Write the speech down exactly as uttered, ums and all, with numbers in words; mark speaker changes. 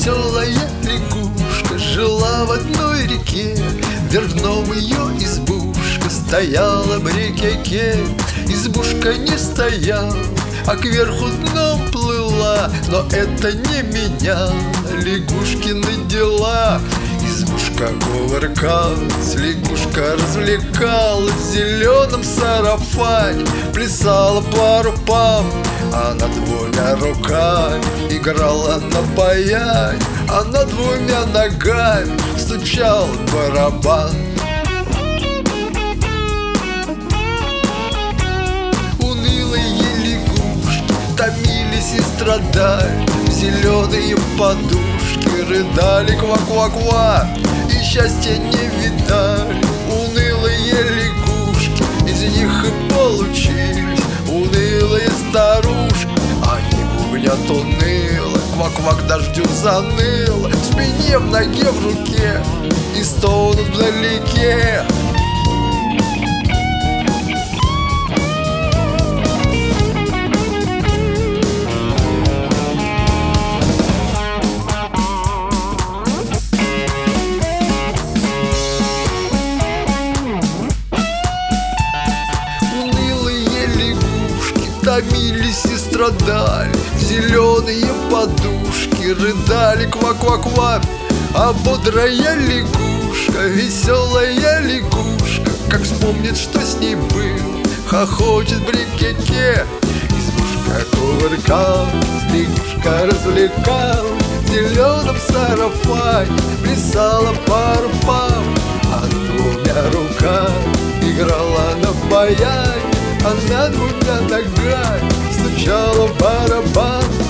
Speaker 1: Веселая лягушка жила в одной реке, вверх дном ее избушка стояла в рекеке. Избушка не стояла, а кверху дном плыла, но это не меняло лягушкины дела. Избушка кувыркалась, лягушка развлекалась, в зеленом сарафане плясала пару пам. Она двумя руками играла на баяне, она двумя ногами стучала в барабан. Унылые лягушки томились и страдали, в зеленые подушки рыдали ква-ква-ква, и счастья не видали. Унылые лягушки, из них и получились унылые старушки. Они бубнят уныло, ква-ква к дождю заныло, в спине, в ноге, в руке, и стонут вдалеке. Томились и страдали, в зеленые подушки рыдали ква-ква-ква. А бодрая лягушка, веселая лягушка, как вспомнит, что с ней было, хохочет в рекеке. Избушка кувыркалась, лягушка развлекалась, в зеленом сарафане плясала пару пам. А двумя руками играла на баяне, она двумя ногами стучала в барабан.